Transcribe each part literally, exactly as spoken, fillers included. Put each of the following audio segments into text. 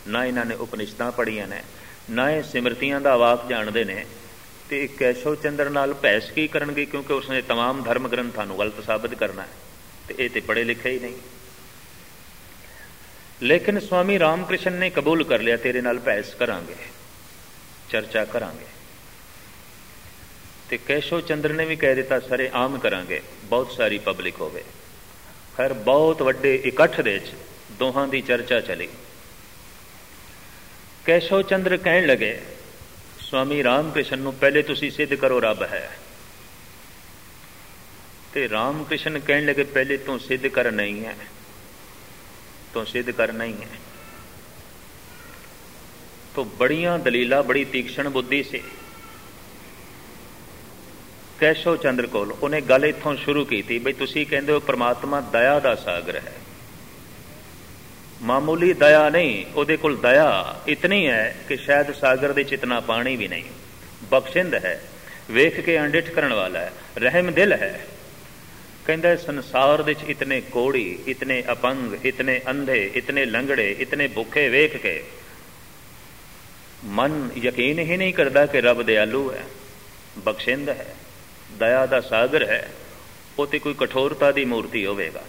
ਨਾ ਇਹਨਾਂ ਨੇ ਉਪਨਿਸ਼ਦਾਂ ਪੜ੍ਹੀਆਂ ਨੇ, ਨਾ ਇਹ ਸਿਮਰਤੀਆਂ ਦਾ ਵਾਕ ਜਾਣਦੇ ਨੇ। ਤੇ ਕੈਸ਼ਵ ਚੰਦਰ ਨਾਲ ਭੈਸ ਕੀ ਕਰਨਗੇ, ਕਿਉਂਕਿ ਉਸਨੇ ਤਮਾਮ ਧਰਮ ਗ੍ਰੰਥਾਂ ਨੂੰ ਗਲਤ ਸਾਬਿਤ ਕਰਨਾ ਹੈ, ਤੇ ਇਹ ਤੇ ਪੜ੍ਹੇ ਲਿਖੇ ਹੀ ਨਹੀਂ। ਲੇਕਿਨ ਸਵਾਮੀ ਰਾਮ ਕ੍ਰਿਸ਼ਨ ਨੇ ਕਬੂਲ ਕਰ ਲਿਆ, ਤੇਰੇ ਨਾਲ ਭੈਸ ਕਰਾਂਗੇ, ਚਰਚਾ ਕਰਾਂਗੇ। ਤੇ ਕੈਸ਼ਵ ਚੰਦਰ ਨੇ ਵੀ ਕਹਿ ਦਿੱਤਾ, ਸਾਰੇ ਆਮ ਕਰਾਂਗੇ, ਬਹੁਤ ਸਾਰੀ ਪਬਲਿਕ ਹੋਵੇ। ਖੈਰ ਬਹੁਤ ਵੱਡੇ ਇਕੱਠ ਦੇ ਵਿੱਚ ਦੋਹਾਂ ਦੀ ਚਰਚਾ ਚਲੀ। ਕੈਸ਼ਵ ਚੰਦਰ ਕਹਿਣ ਲੱਗੇ ਸਵਾਮੀ ਰਾਮ ਕ੍ਰਿਸ਼ਨ ਨੂੰ, ਪਹਿਲੇ ਤੁਸੀਂ ਸਿੱਧ ਕਰੋ ਰੱਬ ਹੈ। ਤੇ ਰਾਮ ਕ੍ਰਿਸ਼ਨ ਕਹਿਣ ਲੱਗੇ, ਪਹਿਲੇ ਤੂੰ ਸਿੱਧ ਕਰ ਨਹੀਂ ਹੈ, ਤੂੰ ਸਿੱਧ ਕਰ ਨਹੀਂ ਹੈ। ਤੋ ਬੜੀਆਂ ਦਲੀਲਾਂ, ਬੜੀ ਤੀਕਸ਼ਣ ਬੁੱਧੀ ਸੀ ਕੈਸ਼ਵ ਚੰਦਰ ਕੋਲ। ਉਹਨੇ ਗੱਲ ਇੱਥੋਂ ਸ਼ੁਰੂ ਕੀਤੀ, ਬਈ ਤੁਸੀਂ ਕਹਿੰਦੇ ਹੋ ਪਰਮਾਤਮਾ ਦਇਆ ਦਾ ਸਾਗਰ ਹੈ, ਮਾਮੂਲੀ ਦਇਆ ਨਹੀਂ, ਉਹਦੇ ਕੋਲ ਦਇਆ ਇਤਨੀ ਹੈ ਕਿ ਸ਼ਾਇਦ ਸਾਗਰ ਦੇ ਚ ਇਤਨਾ ਪਾਣੀ ਵੀ ਨਹੀਂ। ਬਖਸ਼ਿੰਦ ਹੈ, ਵੇਖ ਕੇ ਅੰਡਿਠ ਕਰਨ ਵਾਲਾ ਹੈ, ਰਹਿਮ ਦਿਲ ਹੈ। ਕਹਿੰਦਾ ਸੰਸਾਰ ਦੇ ਚ ਇਤਨੇ ਕੋੜੀ, ਇਤਨੇ ਅਪੰਗ, ਇਤਨੇ ਅੰਧੇ, ਇਤਨੇ ਲੰਗੜੇ, ਇਤਨੇ ਭੁੱਖੇ ਵੇਖ ਕੇ ਮਨ ਯਕੀਨ ਹੀ ਨਹੀਂ ਕਰਦਾ ਕਿ ਰੱਬ ਦਿਆਲੂ ਹੈ, ਬਖਸ਼ਿੰਦ ਹੈ, ਦਇਆ ਦਾ ਸਾਗਰ ਹੈ। ਉਹ ਤੇ ਕੋਈ ਕਠੋਰਤਾ ਦੀ ਮੂਰਤੀ ਹੋਵੇਗਾ।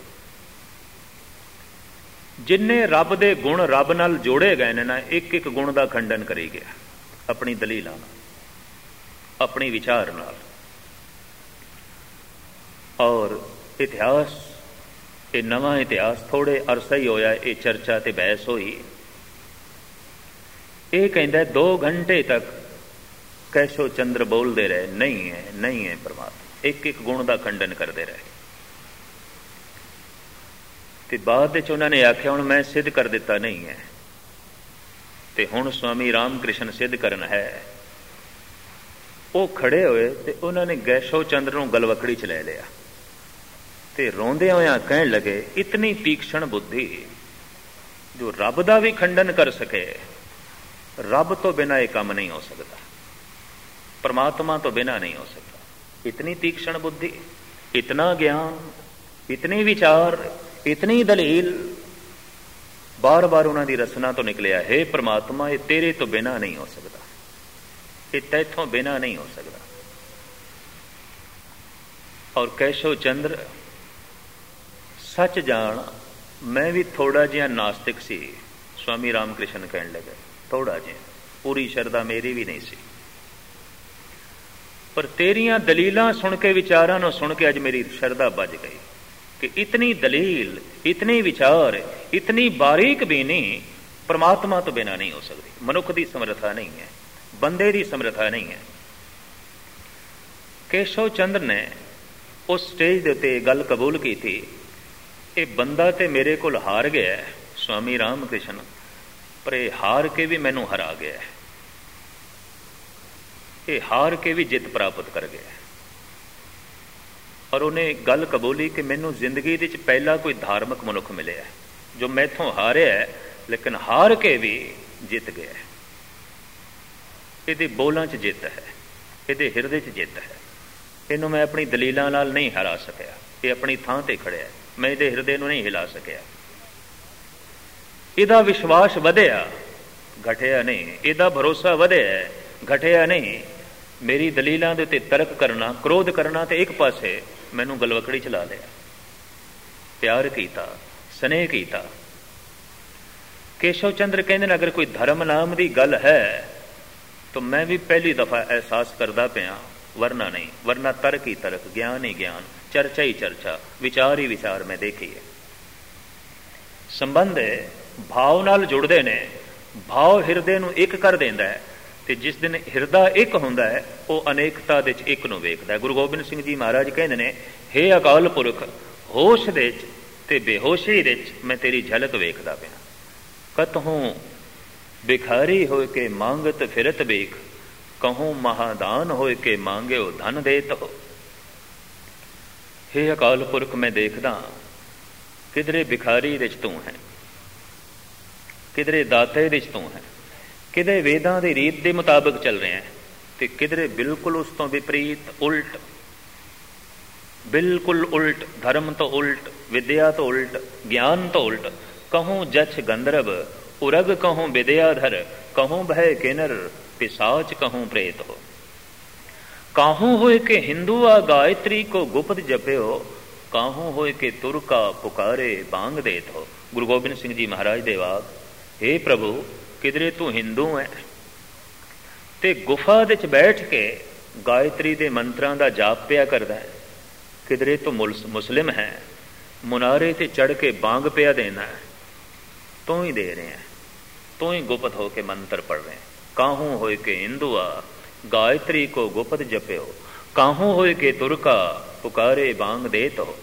ਜਿੰਨੇ ਰੱਬ ਦੇ ਗੁਣ ਰੱਬ ਨਾਲ ਜੋੜੇ ਗਏ ਨੇ ਨਾ, ਇੱਕ ਇੱਕ ਗੁਣ ਦਾ ਖੰਡਨ ਕਰੀ ਗਿਆ ਆਪਣੀ ਦਲੀਲਾਂ ਨਾਲ, ਆਪਣੀ ਵਿਚਾਰ ਨਾਲ। ਔਰ ਇਤਿਹਾਸ, ਇਹ ਨਵਾਂ ਇਤਿਹਾਸ ਥੋੜੇ ਅਰਸਾ ਹੀ ਹੋਇਆ, ਇਹ ਚਰਚਾ ਤੇ ਬਹਿਸ ਹੋਈ। ਇਹ ਕਹਿੰਦਾ ਦੋ ਘੰਟੇ ਤੱਕ ਕੈਸ਼ਵ ਚੰਦਰ ਬੋਲਦੇ ਰਹੇ, ਨਹੀਂ ਹੈ, ਨਹੀਂ ਹੈ ਪਰਮਾਤਮਾ, ਇੱਕ ਇੱਕ ਗੁਣ ਦਾ ਖੰਡਨ ਕਰਦੇ ਰਹੇ। ਤੇ ਬਾਅਦ ਵਿੱਚ ਉਹਨਾਂ ਨੇ ਆਖਿਆ, ਹੁਣ ਮੈਂ ਸਿੱਧ ਕਰ ਦਿੱਤਾ ਨਹੀਂ ਹੈ, ਤੇ ਹੁਣ ਸਵਾਮੀ ਰਾਮ ਕ੍ਰਿਸ਼ਨ ਸਿੱਧ ਕਰਨ ਹੈ। ਉਹ ਖੜੇ ਹੋਏ ਤੇ ਉਹਨਾਂ ਨੇ ਕੈਸ਼ਵ ਚੰਦਰ ਨੂੰ ਗਲਵਕੜੀ ਚ ਲੈ ਲਿਆ ਤੇ ਰੋਂਦਿਆਂ ਹੋਇਆਂ ਕਹਿਣ ਲੱਗੇ, ਇਤਨੀ ਤੀਕਸ਼ਣ ਬੁੱਧੀ ਜੋ ਰੱਬ ਦਾ ਵੀ ਖੰਡਨ ਕਰ ਸਕੇ, ਰੱਬ ਤੋਂ ਬਿਨਾਂ ਇਹ ਕੰਮ ਨਹੀਂ ਹੋ ਸਕਦਾ, परमात्मा तो बिना नहीं हो सकता। इतनी तीक्ष्ण बुद्धि, इतना ज्ञान, इतनी विचार, इतनी दलील, बार बार उन्होंने रसना तो निकलिया, हे परमात्मा ये तेरे तो बिना नहीं हो सकता, ये तैथों बिना नहीं हो सकता। और कैशव चंद्र सच जान, मैं भी थोड़ा जिहा नास्तिक सी, स्वामी राम कृष्ण कहने लगे, थोड़ा जिहा, पूरी शरदा मेरी भी नहीं सी, पर तेरियां दलीलां सुन के, विचारां नूं सुन के अज मेरी शरदा बज गई कि इतनी दलील, इतनी विचार, इतनी बारीक भी नहीं, परमात्मा तो बिना नहीं हो सकती। मनुख की समर्था नहीं है, बंदे की समर्था नहीं है। केशव चंद्र ने उस स्टेज के उत्ते गल कबूल की थी, ये बंदा तो मेरे को हार गया है स्वामी राम कृष्ण, पर यह हार के भी मैनू हरा गया है, ये हार के भी जित प्राप्त कर गया। और उन्हें गल कबूली कि मैनू जिंदगी विच पहला कोई धार्मिक मनुख मिले है जो मैथों हारिया है, लेकिन हार के भी जित गया है। ये बोलों च जित है, ये हिरदे च जित है। इनू मैं अपनी दलीलों नाल नहीं हरा सकिया, ये अपनी थां ते खड़िया, मैं ये हिरदे नू नहीं हिला सकिया। इहदा विश्वास वधिया, घटिया नहीं, इहदा भरोसा वधिया, घटिया नहीं। मेरी दलीलों के उत्ते तर्क करना, क्रोध करना तो एक पासे, मैनू गलवकड़ी चला लिया, प्यार किया, स्नेह किया। केशव चंद्र कहते हैं, अगर कोई धर्म नाम की गल है तो मैं भी पहली दफा एहसास करता पाया, वरना नहीं, वरना तर्क ही तर्क, ज्ञान ही ज्ञान, चर्चा ही चर्चा, विचार ही विचार में देखिए। संबंध भाव नाल जुड़ते ने, भाव हिरदे नू एक कर देंदा है, ते जिस दिन हिरदा एक हुंदा है वो अनेकता दे च एक नू वेखदा है। गुरु गोबिंद सिंह जी महाराज कहते हैं, हे अकाल पुरख, होश दे च ते बेहोशी दे च मैं तेरी झलक वेखदा पिया। कतहूं भिखारी होए के मांगत फिरत बेख, कहूं महादान होए के मांगे हो धन देत हो। हे अकाल पुरख, मैं देखदा किधरे भिखारी दे च तू है, किधरे दाते दे च तू है, किधरे वेदां दी रीत दे मुताबिक चल रहे हैं, तो किधरे बिल्कुल उस तो विपरीत, उल्ट, बिल्कुल उल्ट, धर्म तो उल्ट, विद्या तो उल्ट, ज्ञान तो उल्ट। कहूं जछ गंधर्व उरग कहूँ विद्याधर, कहूँ भय किन्नर, पिशाच कहूँ प्रेत हो। काहूँ होए के हिंदू आ गायत्री को गुप्त जप्यो, काहूँ होए के तुरका पुकारे बांग देत हो। गुरु गोबिंद सिंह जी महाराज दे वाक, हे प्रभु किधरे तू हिंदू है ते गुफा दे च बैठ के गायत्री दे मंत्रां दा जाप पिया करदा है, किधरे तू मुस्लिम है मुनारे ते चढ़ के बांग पिया देना है, तू ही दे रहे हैं, तू ही गुप्त हो के मंत्र पढ़ रहे हैं। काहूँ होए के हिंदू आ गायत्री को गुप्त जप्यो, काहूँ होए के तुरका पुकारे बांग देत हो।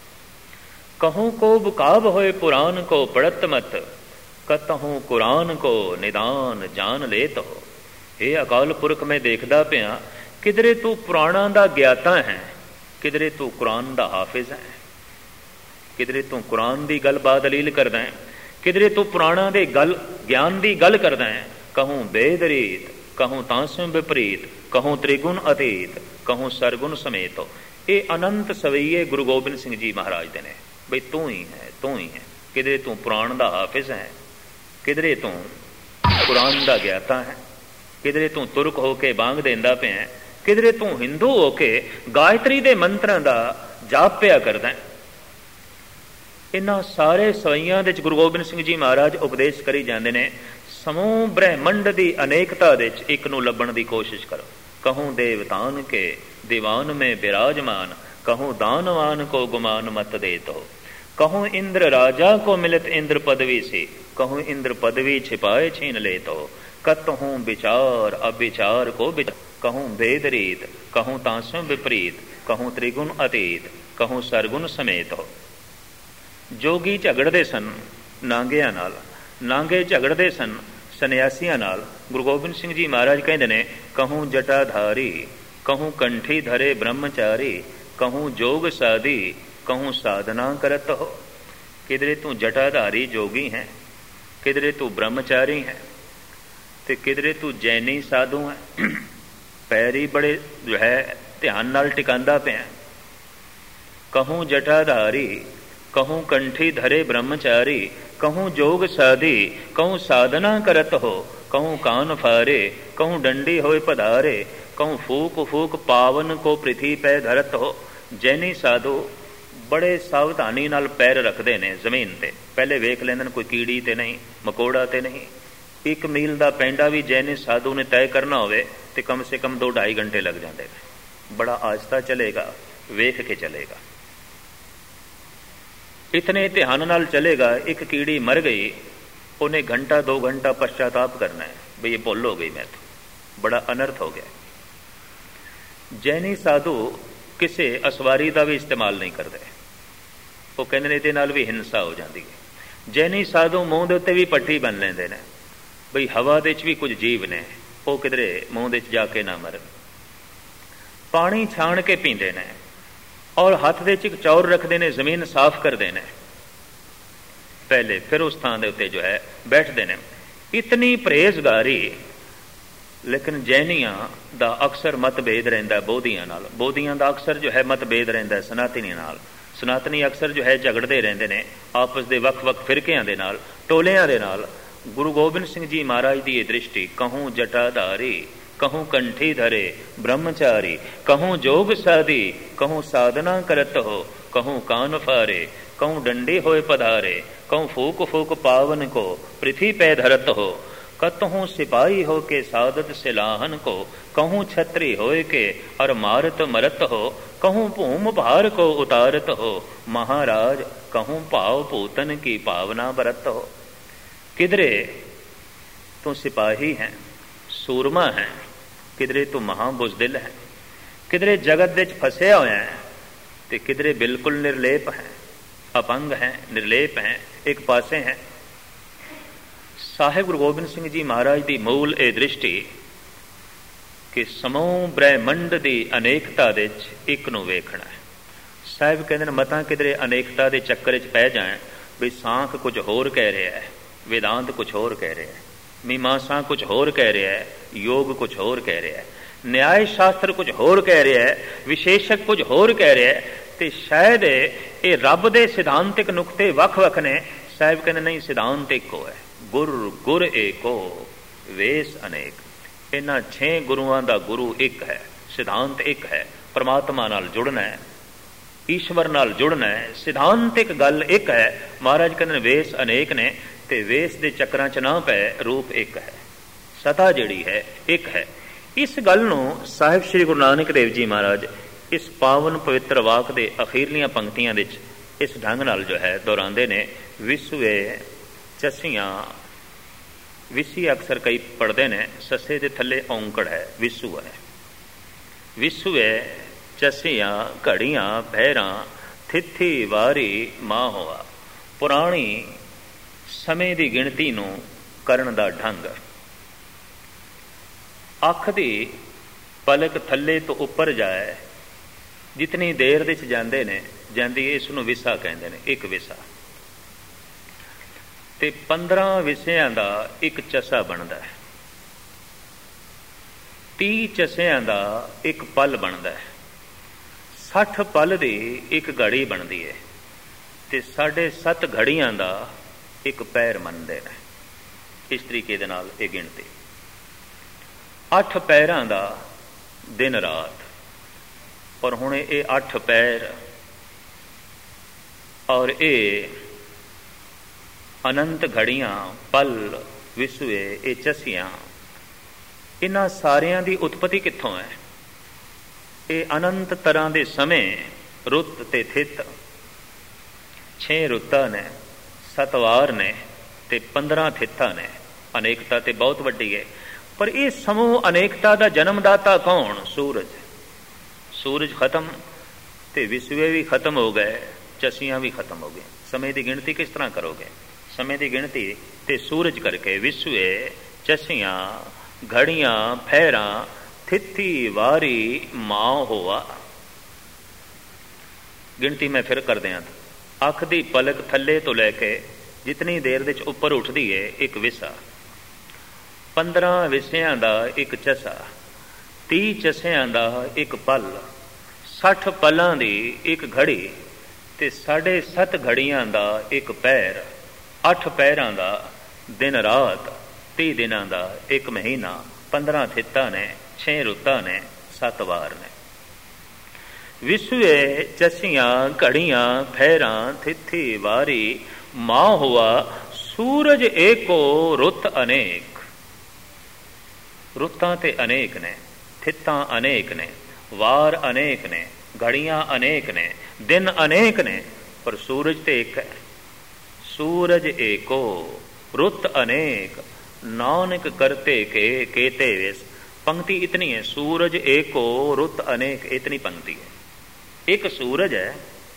कहूँ को बुकाब होए पुराण को पढ़त मत, कतहूँ कुरान को निदान जान लेत हो। हे अकाल पुरख मैं देखदा पिया, किधरे तू पुराणा दा ज्ञाता है, किधरे तू कुरान दा हाफिज है, किधरे तू कुरान दी गल बादलील करदा है, किधरे तू पुराणा दे गल ज्ञान दी गल करदा है। कहूँ बेदरीत, कहूँ तांसों विपरीत, कहूँ त्रिगुण अतीत, कहूँ सरगुण समेत हो। ये अनंत सवैये गुरु गोबिंद सिंह जी महाराज दे ने, बई तू ही है तू ही है। किधरे तू पुराण दा हाफिज है, किधरे तू कुरान दा ज्ञाता है, किधरे तू तुरक होके बांग देंदा पे है, किधरे तू हिंदू होके गायत्री दे मंत्रां दा जाप पिया करदा है। इन्हां सारे सवैयां दे गुरु गोबिंद सिंह जी महाराज उपदेश करी जांदे ने, समूह ब्रह्मंड दी अनेकता दे एक नूं लभण दी कोशिश करो। कहूँ देवतान के दीवान में विराजमान, कहूँ दानवान को गुमान मत देत हो। कहूँ इंद्र राजा को मिलत इंद्र पदवी से, कहूँ इंद्र पदवी छिपाए छीन लेत हो। कतहूँ विचार अविचार को विचार, कहूँ भेद रीत, कहूँ तांसों विपरीत, कहूँ त्रिगुण अतीत, कहूँ सरगुण समेत हो। जोगी झगड़दे सन नांगियां नाल, नांगे झगड़दे सन सन्यासियां नाल। गुरु गोबिंद सिंह जी महाराज कहते ने, कहूँ जटाधारी, कहूँ कंठी धरे ब्रह्मचारी, कहूँ जोग साधी, कहूँ साधना करत हो। किधरे तू जटाधारी जोगी है, किधरे तू ब्रह्मचारी है, ते किधरे तू जैनी साधु है। पैरी बड़े जो है ध्यान नाल टिकांदा पे। कहूँ जटाधारी, कहूँ कंठी धरे ब्रह्मचारी, कहूँ जोग साधी, कहूँ साधना करत हो। कहूँ कान फारे, कहूँ डंडी होए पधारे, कहूँ फूक फूक पावन को पृथ्वी पै धरत हो। जैनी साधु बड़े सावधानी नाल पैर रखते ने जमीन ते, पहले वेख लेंदे कोई कीड़ी ते नहीं, मकोड़ा ते नहीं। एक मील का पैंडा भी जैनी साधु ने तय करना होवे ते कम से कम दो ढाई घंटे लग जाते हैं। बड़ा आहिस्ता चलेगा, वेख के चलेगा, इतने ध्यान नाल चलेगा। एक कीड़ी मर गई, उन्हें घंटा दो घंटा पश्चाताप करना है, भाई ये भुल हो गई, मैं तो बड़ा अनर्थ हो गया। जैनी साधु किसी असवारी का भी इस्तेमाल नहीं करते, वो कहते ने इहदे नाल भी हिंसा हो जाती है। जैनी साधु मूँह दे उत्ते भी पट्टी बन लेंदे ने, बई हवा दे च भी कुछ जीव ने, वो किधरे मूँह दे च जाके ना मरन। पानी छाण के पींदे ने और हाथ दे च एक चौर रखते ने, जमीन साफ करते ने पहले, फिर उस थां दे उत्ते जो है बैठते ने। इतनी परहेजगारी। लेकिन जैनियां दा अक्सर मतभेद रहिंदा बोधियां नाल, बोधियां दा अक्सर जो है मतभेद रहिंदा सनातनी नाल। सनातनी अक्सर जो है झगड़ते रहंदे ने आपस दे वख वख फिरकियां दे नाल, टोलियां दे नाल। गुरु गोबिंद सिंह जी महाराज की यह दृष्टि, कहूँ जटाधारी, कहूँ कंठी धरे ब्रह्मचारी, कहूँ जोग साधी, कहूँ साधना करत हो। कहूँ कान फारे, कहूँ डंडे होए पधारे, कहूँ फूक फूक पावन को पृथ्वी पे धरत हो। कतहूँ सिपाही हो के सादत सिलाहन को, कहूँ छत्री होए के और मारत मरत हो। कहूँ भूम भार को उतारत हो, महाराज कहूँ भाव पूतन की पावना बरत हो। किधरे तू सिपाही है, सूरमा है, किधरे तू महाबुजदिल है, किधरे जगत दे फसिया होया है, ते किधरे बिल्कुल निर्लेप है, अपंग है, निर्लेप है, एक पासे है। साहिब गुरु गोबिंद सिंह जी महाराज की मूल ए दृष्टि कि समूह ब्रह्मंड की अनेकता दे एक नूं वेखना है। साहिब कहते मतां किधरे अनेकता के चक्कर च पै जाए, भी सांख कुछ होर कह रहा है, वेदांत कुछ होर कह रहा है, मीमांसा कुछ होर कह रहा है, योग कुछ होर कह रहा है, न्याय शास्त्र कुछ होर कह रहा है, विशेषक कुछ होर कह रहा है, तो शायद ये रब दे सिद्धांतिक नुकते वख वख ने। साहिब कहते नहीं, सिद्धांत एक हो है, ਗੁਰ ਗੁਰ ਏਕੋ ਵੇਸ ਅਨੇਕ। ਇਹਨਾਂ ਛੇ ਗੁਰੂਆਂ ਦਾ ਗੁਰੂ ਇੱਕ ਹੈ, ਸਿਧਾਂਤ ਇੱਕ ਹੈ, ਪਰਮਾਤਮਾ ਨਾਲ ਜੁੜਨਾ ਹੈ, ਈਸ਼ਵਰ ਨਾਲ ਜੁੜਨਾ ਹੈ, ਸਿਧਾਂਤਿਕ ਗੱਲ ਇੱਕ ਹੈ। ਮਹਾਰਾਜ ਕਹਿੰਦੇ ਨੇ ਵੇਸ ਅਨੇਕ ਨੇ, ਤੇ ਵੇਸ ਦੇ ਚੱਕਰਾਂ 'ਚ ਨਾ ਪੈ, ਰੂਪ ਇੱਕ ਹੈ, ਸਤਾ ਜਿਹੜੀ ਹੈ ਇੱਕ ਹੈ। ਇਸ ਗੱਲ ਨੂੰ ਸਾਹਿਬ ਸ੍ਰੀ ਗੁਰੂ ਨਾਨਕ ਦੇਵ ਜੀ ਮਹਾਰਾਜ ਇਸ ਪਾਵਨ ਪਵਿੱਤਰ ਵਾਕ ਦੇ ਅਖੀਰਲੀਆਂ ਪੰਕਤੀਆਂ ਵਿੱਚ ਇਸ ਢੰਗ ਨਾਲ ਜੋ ਹੈ ਦੁਹਰਾਉਂਦੇ ਨੇ। ਵਿਸਵੇ ਚਸੀਆਂ, ਵਿਸੀ ਅਕਸਰ ਕਈ ਪੜ੍ਹਦੇ ਨੇ, ਸੱਸੇ ਦੇ ਥੱਲੇ ਔਂਕੜ ਹੈ, ਵਿਸੂ ਹੈ। ਵਿਸਵੇ ਚਸੀਆਂ ਘੜੀਆਂ ਭੈਰਾਂ ਥਿੱਥੀ ਵਾਰੀ ਮਾਂ ਹੋਆ। ਪੁਰਾਣੀ ਸਮੇਂ ਦੀ ਗਿਣਤੀ ਨੂੰ ਕਰਨ ਦਾ ਢੰਗ। ਅੱਖ ਦੀ ਪਲਕ ਥੱਲੇ ਤੋਂ ਉੱਪਰ ਜਾਏ, ਜਿਤਨੀ ਦੇਰ ਦੇ 'ਚ ਜਾਂਦੇ ਨੇ ਜਾਂਦੀ, ਇਸ ਨੂੰ ਵਿਸਾ ਕਹਿੰਦੇ ਨੇ, ਇੱਕ ਵਿਸਾ। ਤੇ ਪੰਦਰਾਂ ਵਿਸਿਆਂ ਦਾ ਇੱਕ ਚਸਾ ਬਣਦਾ ਹੈ, ਤੀਹ ਚਸਿਆਂ ਦਾ ਇੱਕ ਪਲ ਬਣਦਾ ਹੈ, ਸੱਠ ਪਲ ਦੀ ਇੱਕ ਘੜੀ ਬਣਦੀ ਹੈ, ਤੇ ਸਾਢੇ ਸੱਤ ਘੜੀਆਂ ਦਾ ਇੱਕ ਪੈਰ ਮੰਨਦੇ ਨੇ। ਇਸ ਤਰੀਕੇ ਦੇ ਨਾਲ ਇਹ ਗਿਣਤੀ। ਅੱਠ ਪੈਰਾਂ ਦਾ ਦਿਨ ਰਾਤ। ਔਰ ਹੁਣ ਇਹ ਅੱਠ ਪੈਰ ਔਰ ਇਹ ਅਨੰਤ ਘੜੀਆਂ, ਪਲ, ਵਿਸਵੇ, ਇਹ ਚਸੀਆਂ, ਇਹਨਾਂ ਸਾਰਿਆਂ ਦੀ ਉਤਪਤੀ ਕਿੱਥੋਂ ਹੈ? ਇਹ ਅਨੰਤ ਤਰ੍ਹਾਂ ਦੇ ਸਮੇਂ, ਰੁੱਤ ਤੇ ਥਿੱਤ, ਛੇ ਰੁੱਤਾਂ ਨੇ, ਸੱਤ ਵਾਰ ਨੇ, ਤੇ ਪੰਦਰਾਂ ਥਿੱਤਾਂ ਨੇ। ਅਨੇਕਤਾ ਤੇ ਬਹੁਤ ਵੱਡੀ ਹੈ, ਪਰ ਇਹ ਸਮੂਹ ਅਨੇਕਤਾ ਦਾ ਜਨਮਦਾਤਾ ਕੌਣ? ਸੂਰਜ। ਸੂਰਜ ਖਤਮ ਤੇ ਵਿਸਵੇ ਵੀ ਖਤਮ ਹੋ ਗਏ, ਚਸੀਆਂ ਵੀ ਖਤਮ ਹੋ ਗਏ। ਸਮੇਂ ਦੀ ਗਿਣਤੀ ਕਿਸ ਤਰ੍ਹਾਂ ਕਰੋਗੇ? ਸਮੇਂ ਦੀ ਗਿਣਤੀ ਤੇ ਸੂਰਜ ਕਰਕੇ ਵਿਸਵੇ, ਚਸੀਆਂ, ਘੜੀਆਂ, ਫੈਰਾਂ, ਥਿੱਥੀ ਵਾਰੀ ਮਾਂ ਹੋਆ। ਗਿਣਤੀ ਮੈਂ ਫਿਰ ਕਰ ਦਿਆਂ। ਅੱਖ ਦੀ ਪਲਕ ਥੱਲੇ ਤੋਂ ਲੈ ਕੇ ਜਿਤਨੀ ਦੇਰ ਦੇ 'ਚ ਉੱਪਰ ਉੱਠਦੀ ਹੈ, ਇੱਕ ਵਿਸਾ। ਪੰਦਰਾਂ ਵਿਸਿਆਂ ਦਾ ਇੱਕ ਚਸਾ, ਤੀਹ ਚਸਿਆਂ ਦਾ ਇੱਕ ਪਲ, ਸੱਠ ਪਲਾਂ ਦੀ ਇੱਕ ਘੜੀ, ਤੇ ਸਾਢੇ ਸੱਤ ਘੜੀਆਂ ਦਾ ਇੱਕ ਪੈਰ, ਅੱਠ ਪੈਰਾਂ ਦਾ ਦਿਨ ਰਾਤ, ਤੀਹ ਦਿਨਾਂ ਦਾ ਇੱਕ ਮਹੀਨਾ, ਪੰਦਰਾਂ ਥਿੱਤਾਂ ਨੇ, ਛੇ ਰੁੱਤਾਂ ਨੇ, ਸੱਤ ਵਾਰ ਨੇ। ਵਿਸਵੇ ਚਸੀਆਂ ਘੜੀਆਂ ਫੈਰਾਂ ਥਿੱਥੀ ਵਾਰੀ ਮਾਂ ਹੋਆ। ਸੂਰਜ ਏਕੋ ਰੁੱਤ ਅਨੇਕ। ਰੁੱਤਾਂ ਤੇ ਅਨੇਕ ਨੇ, ਥਿੱਤਾਂ ਅਨੇਕ ਨੇ, ਵਾਰ ਅਨੇਕ ਨੇ, ਘੜੀਆਂ ਅਨੇਕ ਨੇ, ਦਿਨ ਅਨੇਕ ਨੇ, ਪਰ ਸੂਰਜ ਤੇ ਇੱਕ ਹੈ। ਸੂਰਜ ਏਕੋ ਰੁੱਤ ਅਨੇਕ, ਨਾਨਕ ਕਰਤੇ ਕੇ केते वेस। पंक्ति इतनी है, सूरज एको रुत अनेक, इतनी पंक्ति है। एक सूरज है,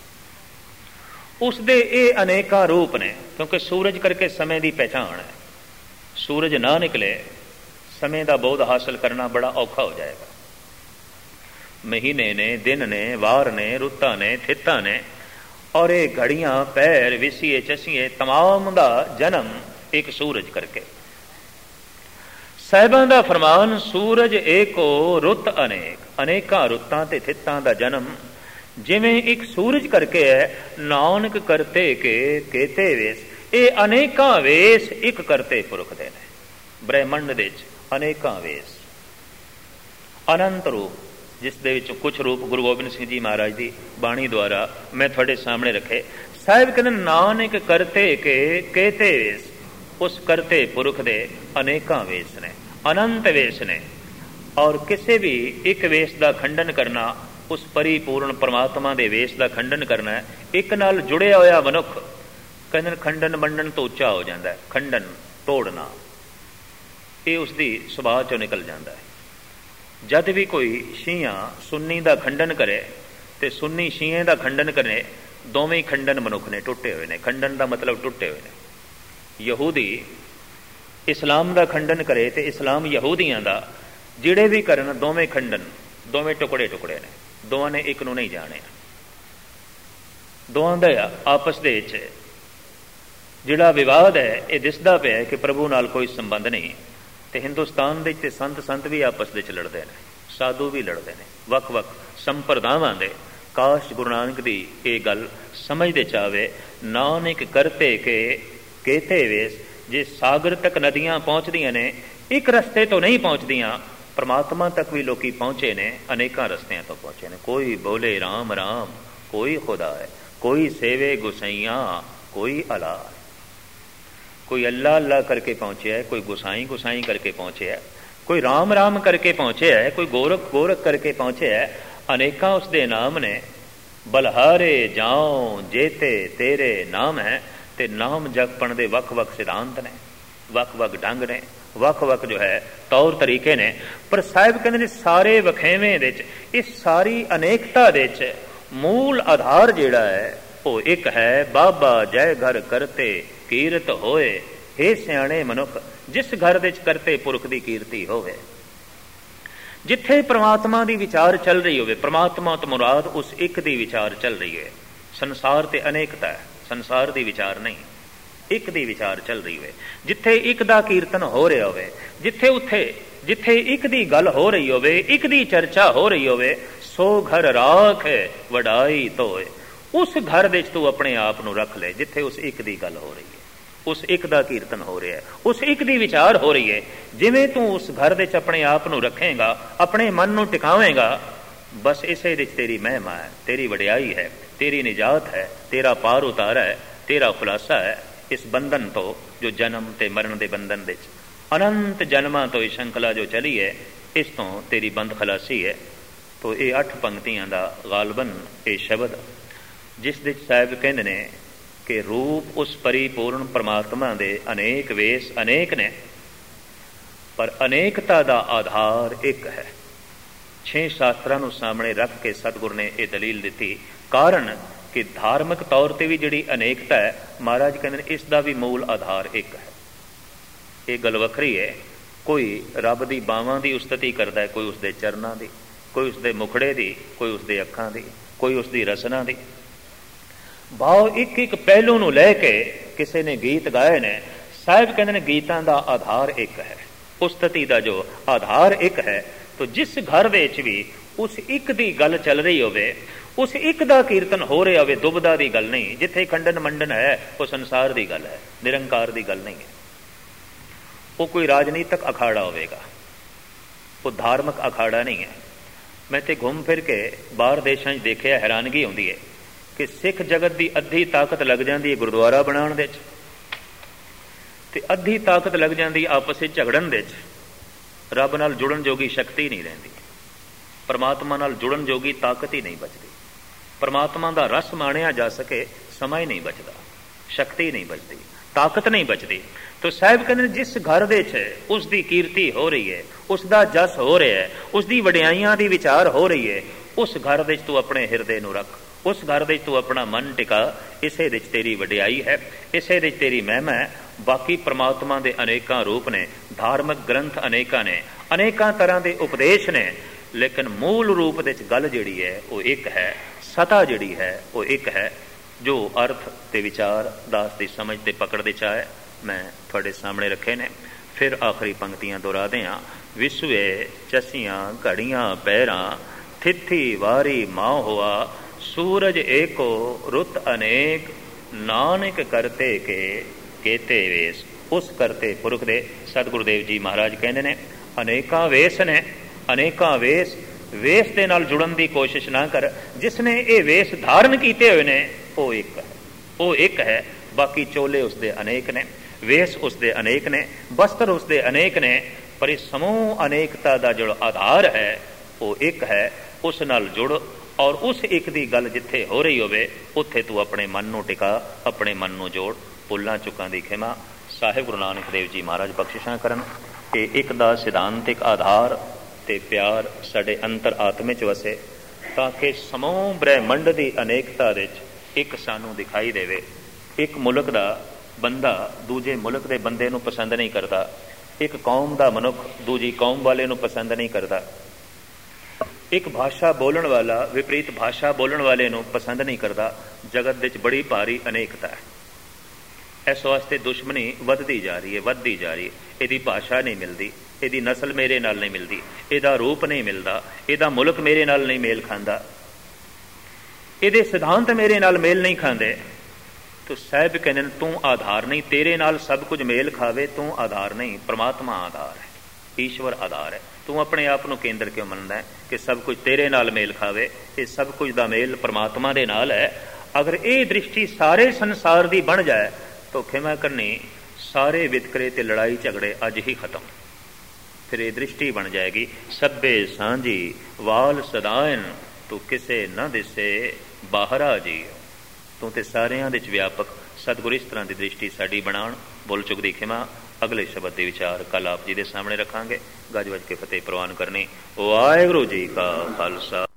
उसदे ये अनेका रूप ने, क्योंकि सूरज करके समय की पहचान है। सूरज ना निकले समय का बोध हासिल करना बड़ा औखा हो जाएगा। महीने ने, दिन ने, वार ने, रुत्तां ने, थित्तां ने, और ये घड़ियां, पैर, विसीए, चसीए, तमाम का जन्म एक सूरज करके। साहिबां दा फरमान, सूरज एको रुत अनेक, अनेका रुत्तां ते थित्तां दा जन्म जिवें एक सूरज करके है। नानक करते के केते वेस, ये अनेका वेस एक करते पुरख दे ने। ब्रह्मंड दे अनेका वेस, अनंत रूप, जिस दे विच कुछ रूप गुरु गोबिंद सिंह जी महाराज की बाणी द्वारा मैं थोड़े सामने रखे। साहिब कहते नानक करते के केते वेस, उस करते पुरख दे अनेका वेस ने, अनंत वेस ने। और किसी भी एक वेस का खंडन करना, उस परिपूर्ण परमात्मा के वेस का खंडन करना है। एक नाल जुड़िया होया मनुख कहते खंडन मंडन तो उच्चा हो जाता है। खंडन तोड़ना ये उसकी सुभाव चो निकल जाता है। जद भी कोई शीया सुन्नी का खंडन करे तो सुन्नी शीए का खंडन करे, दोवें खंडन मनुख ने टुटे हुए ने। खंडन का मतलब टुटे हुए ने। यहूदी इस्लाम का खंडन करे तो इस्लाम यहूदियों का जिड़े भी करन, दोवें खंडन, दोवें टुकड़े टुकड़े ने, दोवां ने एक नूं नहीं जाने। दोवां दा आपस दे विच जिहड़ा विवाद है ये दिसदा पिया है कि प्रभु नाल कोई संबंध नहीं। तो हिंदुस्तान दे ते संत संत भी आपस दे लड़ते हैं, साधु भी लड़ते हैं, वख वख संप्रदावां दे। काश गुरु नानक दी ये गल समझदे चावे, नानक करते के केते वेस, ਜੇ ਸਾਗਰ ਤੱਕ ਨਦੀਆਂ ਪਹੁੰਚਦੀਆਂ ਨੇ, ਇੱਕ ਰਸਤੇ ਤੋਂ ਨਹੀਂ ਪਹੁੰਚਦੀਆਂ। ਪਰਮਾਤਮਾ ਤੱਕ ਵੀ ਲੋਕੀ ਪਹੁੰਚੇ ਨੇ, ਅਨੇਕਾਂ ਰਸਤਿਆਂ ਤੋਂ ਪਹੁੰਚੇ ਨੇ। ਕੋਈ ਬੋਲੇ ਰਾਮ ਰਾਮ, ਕੋਈ ਖੁਦਾ ਹੈ, ਕੋਈ ਸੇਵੇ ਗੁਸਾਈਆਂ, ਕੋਈ ਅਲਾ। ਕੋਈ ਅੱਲਾ ਅੱਲਾ ਕਰਕੇ ਪਹੁੰਚਿਆ ਹੈ, ਕੋਈ ਗੁਸਾਈ ਗੁਸਾਈ ਕਰਕੇ ਪਹੁੰਚਿਆ ਹੈ, ਕੋਈ ਰਾਮ ਰਾਮ ਕਰਕੇ ਪਹੁੰਚਿਆ ਹੈ, ਕੋਈ ਗੋਰਖ ਗੋਰਖ ਕਰਕੇ ਪਹੁੰਚਿਆ ਹੈ। ਅਨੇਕਾਂ ਉਸਦੇ ਨਾਮ ਨੇ। ਬਲਹਾਰੇ ਜਾਉ ਜੇਤੇ ਤੇਰੇ ਨਾਮ ਹੈ। ਤੇ ਨਾਮ ਜਪਣ ਦੇ ਵੱਖ ਵੱਖ ਸਿਧਾਂਤ ਨੇ, ਵੱਖ ਵੱਖ ਢੰਗ ਨੇ, ਵੱਖ ਵੱਖ ਜੋ ਹੈ ਤੌਰ ਤਰੀਕੇ ਨੇ। ਪਰ ਸਾਹਿਬ ਕਹਿੰਦੇ ਨੇ ਸਾਰੇ ਵਖੇਵੇਂ ਦੇ ਵਿੱਚ, ਇਸ ਸਾਰੀ ਅਨੇਕਤਾ ਦੇ ਵਿੱਚ ਮੂਲ ਆਧਾਰ ਜਿਹੜਾ ਹੈ ਉਹ ਇੱਕ ਹੈ। ਬਾਬਾ ਜੈ ਘਰ ਕਰਤੇ ਕੀਰਤ ਹੋਏ। ਹੇ ਸਿਆਣੇ ਮਨੁੱਖ, ਜਿਸ ਘਰ ਦੇ ਵਿੱਚ ਕਰਤੇ ਪੁਰਖ ਦੀ ਕੀਰਤੀ ਹੋਵੇ, ਜਿੱਥੇ ਪ੍ਰਮਾਤਮਾ ਦੀ ਵਿਚਾਰ ਚੱਲ ਰਹੀ ਹੋਵੇ, ਪ੍ਰਮਾਤਮਾ ਤੋਂ ਮੁਰਾਦ ਉਸ ਇੱਕ ਦੀ ਵਿਚਾਰ ਚੱਲ ਰਹੀ ਹੈ। ਸੰਸਾਰ ਤੇ ਅਨੇਕਤਾ ਹੈ, ਸੰਸਾਰ ਦੀ ਵਿਚਾਰ ਨਹੀਂ, ਇੱਕ ਦੀ ਵਿਚਾਰ ਚੱਲ ਰਹੀ ਹੋਵੇ। ਜਿੱਥੇ ਇੱਕ ਦਾ ਕੀਰਤਨ ਹੋ ਰਿਹਾ ਹੋਵੇ, ਜਿੱਥੇ ਉੱਥੇ ਜਿੱਥੇ ਇੱਕ ਦੀ ਗੱਲ ਹੋ ਰਹੀ ਹੋਵੇ, ਇੱਕ ਦੀ ਚਰਚਾ ਹੋ ਰਹੀ ਹੋਵੇ, ਸੋ ਘਰ ਰਾਖ ਵਡਾਈ ਤੋਏ। ਉਸ ਘਰ ਦੇ ਵਿੱਚ ਤੂੰ ਆਪਣੇ ਆਪ ਨੂੰ ਰੱਖ ਲੈ, ਜਿੱਥੇ ਉਸ ਇੱਕ ਦੀ ਗੱਲ ਹੋ ਰਹੀ ਹੈ, ਉਸ ਇੱਕ ਦਾ ਕੀਰਤਨ ਹੋ ਰਿਹਾ ਹੈ, ਉਸ ਇੱਕ ਦੀ ਵਿਚਾਰ ਹੋ ਰਹੀ ਹੈ। ਜਿਵੇਂ ਤੂੰ ਉਸ ਘਰ ਦੇ ਵਿੱਚ ਆਪਣੇ ਆਪ ਨੂੰ ਰੱਖੇਗਾ, ਆਪਣੇ ਮਨ ਨੂੰ ਟਿਕਾਵੇਂਗਾ, ਬਸ ਇਸੇ ਵਿੱਚ ਤੇਰੀ ਮਹਿਮਾ ਹੈ, ਤੇਰੀ ਵਡਿਆਈ ਹੈ, ਤੇਰੀ ਨਿਜਾਤ ਹੈ, ਤੇਰਾ ਪਾਰ ਉਤਾਰਾ ਹੈ, ਤੇਰਾ ਖੁਲਾਸਾ ਹੈ ਇਸ ਬੰਧਨ ਤੋਂ, ਜੋ ਜਨਮ ਤੇ ਮਰਨ ਦੇ ਬੰਧਨ ਵਿੱਚ ਅਨੰਤ ਜਨਮਾਂ ਤੋਂ ਇਹ ਸ਼ੰਖਲਾ ਜੋ ਚਲੀ ਹੈ, ਇਸ ਤੋਂ ਤੇਰੀ ਬੰਦ ਖਲਾਸੀ ਹੈ। ਤੋ ਇਹ ਅੱਠ ਪੰਕਤੀਆਂ ਦਾ ਗਾਲਬਨ ਇਹ ਸ਼ਬਦ, ਜਿਸ ਵਿੱਚ ਸਾਹਿਬ ਕਹਿੰਦੇ ਨੇ ਕਿ ਰੂਪ ਉਸ ਪਰਿਪੂਰਨ ਪਰਮਾਤਮਾ ਦੇ ਅਨੇਕ ਵੇਸ ਅਨੇਕ ਨੇ, ਪਰ ਅਨੇਕਤਾ ਦਾ ਆਧਾਰ ਇੱਕ ਹੈ। ਛੇ ਸ਼ਾਸਤਰਾਂ ਨੂੰ ਸਾਹਮਣੇ ਰੱਖ ਕੇ ਸਤਿਗੁਰ ਨੇ ਇਹ ਦਲੀਲ ਦਿੱਤੀ। ਕਾਰਨ ਕਿ ਧਾਰਮਿਕ ਤੌਰ ਤੇ ਵੀ ਜਿਹੜੀ ਅਨੇਕਤਾ ਹੈ, ਮਹਾਰਾਜ ਕਹਿੰਦੇ ਨੇ ਇਸ ਦਾ ਵੀ ਮੂਲ ਆਧਾਰ ਇੱਕ ਹੈ। ਇਹ ਗੱਲ ਵੱਖਰੀ ਹੈ। ਕੋਈ ਰੱਬ ਦੀ ਬਾਹਾਂ ਦੀ ਉਸਤਤੀ ਕਰਦਾ ਹੈ, ਕੋਈ ਉਸਦੇ ਚਰਨਾਂ ਦੀ, ਕੋਈ ਉਸਦੇ ਮੁਖੜੇ ਦੀ, ਕੋਈ ਉਸਦੇ ਅੱਖਾਂ ਦੀ, ਕੋਈ ਉਸਦੀ ਰਸਨਾ ਦੀ। ਭਾਵ ਇੱਕ ਇੱਕ ਪਹਿਲੂ ਨੂੰ ਲੈ ਕੇ ਕਿਸੇ ਨੇ ਗੀਤ ਗਾਏ ਨੇ। ਸਾਹਿਬ ਕਹਿੰਦੇ ਨੇ ਗੀਤਾਂ ਦਾ ਆਧਾਰ ਇੱਕ ਹੈ, ਉਸਤਤੀ ਦਾ ਜੋ ਆਧਾਰ ਇੱਕ ਹੈ। ਤੋ ਜਿਸ ਘਰ ਦੇ ਵਿੱਚ ਵੀ ਉਸ ਇੱਕ ਦੀ ਗੱਲ ਚੱਲ ਰਹੀ ਹੋਵੇ, ਉਸ ਇੱਕ ਦਾ ਕੀਰਤਨ ਹੋ ਰਿਹਾ ਹੋਵੇ, ਦੁਬਦਾ ਦੀ ਗੱਲ ਨਹੀਂ। ਜਿੱਥੇ ਖੰਡਨ ਮੰਡਨ ਹੈ, ਉਹ ਸੰਸਾਰ ਦੀ ਗੱਲ ਹੈ, ਨਿਰੰਕਾਰ ਦੀ ਗੱਲ ਨਹੀਂ ਹੈ। ਉਹ ਕੋਈ ਰਾਜਨੀਤਿਕ ਅਖਾੜਾ ਹੋਵੇਗਾ, ਉਹ ਧਾਰਮਿਕ ਅਖਾੜਾ ਨਹੀਂ ਹੈ। ਮੈਂ ਤੇ ਘੁੰਮ ਫਿਰ ਕੇ ਬਾਹਰ ਦੇਸ਼ਾਂ 'ਚ ਦੇਖਿਆ, ਹੈਰਾਨਗੀ ਆਉਂਦੀ ਹੈ ਕਿ ਸਿੱਖ ਜਗਤ ਦੀ ਅੱਧੀ ਤਾਕਤ ਲੱਗ ਜਾਂਦੀ ਹੈ ਗੁਰਦੁਆਰਾ ਬਣਾਉਣ ਦੇ 'ਚ, ਤੇ ਅੱਧੀ ਤਾਕਤ ਲੱਗ ਜਾਂਦੀ ਆਪਸ ਵਿੱਚ ਝਗੜਨ ਦੇ 'ਚ। ਰੱਬ ਨਾਲ ਜੁੜਨ ਜੋਗੀ ਸ਼ਕਤੀ ਨਹੀਂ ਰਹਿੰਦੀ, ਪਰਮਾਤਮਾ ਨਾਲ ਜੁੜਨ ਜੋਗੀ ਤਾਕਤ ਹੀ ਨਹੀਂ ਬਚਦੀ। ਪਰਮਾਤਮਾ ਦਾ ਰਸ ਮਾਣਿਆ ਜਾ ਸਕੇ, ਸਮਾਂ ਹੀ ਨਹੀਂ ਬਚਦਾ, ਸ਼ਕਤੀ ਨਹੀਂ ਬਚਦੀ, ਤਾਕਤ ਨਹੀਂ ਬਚਦੀ। ਤੋ ਸਾਹਿਬ ਕਹਿੰਦੇ ਨੇ ਜਿਸ ਘਰ ਦੇ 'ਚ ਉਸ ਦੀ ਕੀਰਤੀ ਹੋ ਰਹੀ ਹੈ, ਉਸ ਦਾ ਜਸ ਹੋ ਰਿਹਾ ਹੈ, ਉਸ ਦੀ ਵਡਿਆਈਆਂ ਦੀ ਵਿਚਾਰ ਹੋ ਰਹੀ ਹੈ, ਉਸ ਘਰ ਦੇ 'ਚ ਤੂੰ ਆਪਣੇ ਹਿਰਦੇ ਨੂੰ ਰੱਖ, ਉਸ ਘਰ ਦੇ 'ਚ ਤੂੰ ਆਪਣਾ ਮਨ ਟਿਕਾ। ਇਸੇ ਦੇ 'ਚ ਤੇਰੀ ਵਡਿਆਈ ਹੈ, ਇਸੇ ਦੇ 'ਚ ਤੇਰੀ ਮਹਿਮਾ ਹੈ। ਬਾਕੀ ਪ੍ਰਮਾਤਮਾ ਦੇ ਅਨੇਕਾਂ ਰੂਪ ਨੇ, ਧਾਰਮਿਕ ਗ੍ਰੰਥ ਅਨੇਕਾਂ ਨੇ, ਅਨੇਕਾਂ ਤਰ੍ਹਾਂ ਦੇ ਉਪਦੇਸ਼ ਨੇ, ਲੇਕਿਨ ਮੂਲ ਰੂਪ ਦੇ 'ਚ ਗੱਲ ਜਿਹੜੀ ਹੈ ਉਹ ਇੱਕ ਹੈ। ਸਤਾ ਜਿਹੜੀ ਹੈ ਉਹ ਇੱਕ ਹੈ, ਜੋ ਅਰਥ ਤੇ ਵਿਚਾਰ ਦਾਸ ਦੀ ਸਮਝ ਤੇ ਪਕੜ ਦੇ ਚਾਹੇ ਮੈਂ ਤੁਹਾਡੇ ਸਾਹਮਣੇ ਰੱਖੇ ਨੇ। ਫਿਰ ਆਖਰੀ ਪੰਕਤੀਆਂ ਦੁਹਰਾਦੇ ਹਾਂ। ਵਿਸਵੇ ਚਸੀਆਂ ਘੜੀਆਂ ਪੈਰਾਂ, ਥਿੱਥੀ ਵਾਰੀ ਮਾਂ ਹੋਆ, ਸੂਰਜ ਏਕੋ ਰੁੱਤ ਅਨੇਕ, ਨਾਨਕ ਕਰਤੇ ਕੇ ਕੇਤੇ ਵੇਸ। ਉਸ ਕਰਤੇ ਪੁਰਖ ਦੇ ਸਤਿਗੁਰੂ ਦੇਵ ਜੀ ਮਹਾਰਾਜ ਕਹਿੰਦੇ ਨੇ ਅਨੇਕਾਂ ਵੇਸ ਨੇ, ਅਨੇਕਾਂ ਵੇਸ। ਵੇਸ ਦੇ ਨਾਲ ਜੁੜਨ ਦੀ ਕੋਸ਼ਿਸ਼ ਨਾ ਕਰ। ਜਿਸ ਨੇ ਇਹ ਵੇਸ ਧਾਰਨ ਕੀਤੇ ਹੋਏ ਨੇ ਉਹ ਇੱਕ ਹੈ, ਉਹ ਇੱਕ ਹੈ। ਬਾਕੀ ਚੋਲੇ ਉਸਦੇ ਅਨੇਕ ਨੇ, ਵੇਸ ਉਸਦੇ ਅਨੇਕ ਨੇ, ਬਸਤਰ ਉਸਦੇ ਅਨੇਕ ਨੇ, ਪਰ ਇਹ ਸਮੂਹ ਅਨੇਕਤਾ ਦਾ ਜਿਹੜਾ ਆਧਾਰ ਹੈ ਉਹ ਇੱਕ ਹੈ। ਉਸ ਨਾਲ ਜੁੜ, ਔਰ ਉਸ ਇੱਕ ਦੀ ਗੱਲ ਜਿੱਥੇ ਹੋ ਰਹੀ ਹੋਵੇ ਉੱਥੇ ਤੂੰ ਆਪਣੇ ਮਨ ਨੂੰ ਟਿਕਾ, ਆਪਣੇ ਮਨ ਨੂੰ ਜੋੜ। ਭੁੱਲਾਂ ਚੁੱਕਾਂ ਦੀ ਖਿਮਾ ਸਾਹਿਬ ਗੁਰੂ ਨਾਨਕ ਦੇਵ ਜੀ ਮਹਾਰਾਜ ਬਖਸ਼ਿਸ਼ਾਂ ਕਰਨ। ਇਹ ਇੱਕ ਦਾ ਸਿਧਾਂਤਿਕ ਆਧਾਰ ਤੇ ਪਿਆਰ ਸਾਡੇ ਅੰਤਰ ਆਤਮੇ 'ਚ ਵਸੇ, ਤਾਂ ਕਿ ਸਮੂਹ ਬ੍ਰਹਿਮੰਡ ਦੀ ਅਨੇਕਤਾ ਵਿੱਚ ਇੱਕ ਸਾਨੂੰ ਦਿਖਾਈ ਦੇਵੇ। ਇੱਕ ਮੁਲਕ ਦਾ ਬੰਦਾ ਦੂਜੇ ਮੁਲਕ ਦੇ ਬੰਦੇ ਨੂੰ ਪਸੰਦ ਨਹੀਂ ਕਰਦਾ, ਇੱਕ ਕੌਮ ਦਾ ਮਨੁੱਖ ਦੂਜੀ ਕੌਮ ਵਾਲੇ ਨੂੰ ਪਸੰਦ ਨਹੀਂ ਕਰਦਾ, ਇੱਕ ਭਾਸ਼ਾ ਬੋਲਣ ਵਾਲਾ ਵਿਪਰੀਤ ਭਾਸ਼ਾ ਬੋਲਣ ਵਾਲੇ ਨੂੰ ਪਸੰਦ ਨਹੀਂ ਕਰਦਾ। ਜਗਤ ਵਿੱਚ ਬੜੀ ਭਾਰੀ ਅਨੇਕਤਾ ਹੈ। ਇਸ ਵਾਸਤੇ ਦੁਸ਼ਮਣੀ ਵੱਧਦੀ ਜਾ ਰਹੀ ਹੈ, ਵੱਧਦੀ ਜਾ ਰਹੀ ਹੈ। ਇਹਦੀ ਭਾਸ਼ਾ ਨਹੀਂ ਮਿਲਦੀ, ਇਹਦੀ ਨਸਲ ਮੇਰੇ ਨਾਲ ਨਹੀਂ ਮਿਲਦੀ, ਇਹਦਾ ਰੂਪ ਨਹੀਂ ਮਿਲਦਾ, ਇਹਦਾ ਮੁਲਕ ਮੇਰੇ ਨਾਲ ਨਹੀਂ ਮੇਲ ਖਾਂਦਾ, ਇਹਦੇ ਸਿਧਾਂਤ ਮੇਰੇ ਨਾਲ ਮੇਲ ਨਹੀਂ ਖਾਂਦੇ। ਤੋ ਸਾਹਿਬ ਕਹਿੰਦੇ ਨੇ ਤੂੰ ਆਧਾਰ ਨਹੀਂ, ਤੇਰੇ ਨਾਲ ਸਭ ਕੁਝ ਮੇਲ ਖਾਵੇ, ਤੂੰ ਆਧਾਰ ਨਹੀਂ, ਪਰਮਾਤਮਾ ਆਧਾਰ ਹੈ, ਈਸ਼ਵਰ ਆਧਾਰ ਹੈ। ਤੂੰ ਆਪਣੇ ਆਪ ਨੂੰ ਕੇਂਦਰ ਕਿਉਂ ਮੰਨਦਾ ਹੈ ਕਿ ਸਭ ਕੁਝ ਤੇਰੇ ਨਾਲ ਮੇਲ ਖਾਵੇ? ਇਹ ਸਭ ਕੁਝ ਦਾ ਮੇਲ ਪਰਮਾਤਮਾ ਦੇ ਨਾਲ ਹੈ। ਅਗਰ ਇਹ ਦ੍ਰਿਸ਼ਟੀ ਸਾਰੇ ਸੰਸਾਰ ਦੀ ਬਣ ਜਾਏ ਤਾਂ ਖਿਮਾ ਕਰਨੀ ਸਾਰੇ ਵਿਤਕਰੇ ਤੇ ਲੜਾਈ ਝਗੜੇ ਅੱਜ ਹੀ ਖਤਮ। ਫਿਰ ਇਹ ਦ੍ਰਿਸ਼ਟੀ ਬਣ ਜਾਏਗੀ ਸਭੇ ਸਾਂਝੀ ਵਾਲ ਸਦਾਇਨ, ਤੂੰ ਕਿਸੇ ਨਾ ਦਿਸੇ ਬਾਹਰਾ ਜੀ। ਤੂੰ ਤੇ ਸਾਰਿਆਂ ਦੇ ਚ ਵਿਆਪਕ। ਸਤਿਗੁਰ ਇਸ ਤਰ੍ਹਾਂ ਦੀ ਦ੍ਰਿਸ਼ਟੀ ਸਾਡੀ ਬਣਾਉਣ। ਬੋਲ ਚੁੱਕ ਦੀ ਖਿਮਾ। ਅਗਲੇ ਸ਼ਬਦ ਦੇ ਵਿਚਾਰ ਕੱਲ ਆਪ ਜੀ ਦੇ ਸਾਹਮਣੇ ਰੱਖਾਂਗੇ। ਗੱਜ ਵੱਜ ਕੇ ਫਤਿਹ ਪ੍ਰਵਾਨ ਕਰਨੀ। ਵਾਹਿਗੁਰੂ ਜੀ ਕਾ ਖਾਲਸਾ।